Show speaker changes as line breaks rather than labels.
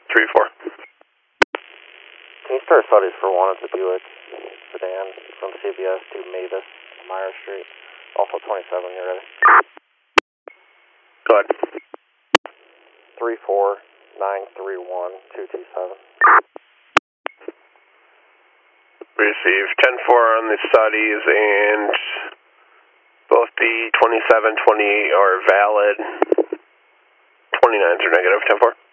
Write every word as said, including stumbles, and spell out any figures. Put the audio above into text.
three four.
Can you start studies for one at the Buick sedan from C B S to Mavis, Meyer Street? Also twenty-seven, you ready?
Go ahead.
three four nine three one two two seven.
Receive ten four on the studies, and both the twenty-seven, twenty-eight are valid. twenty-nines are negative, ten four.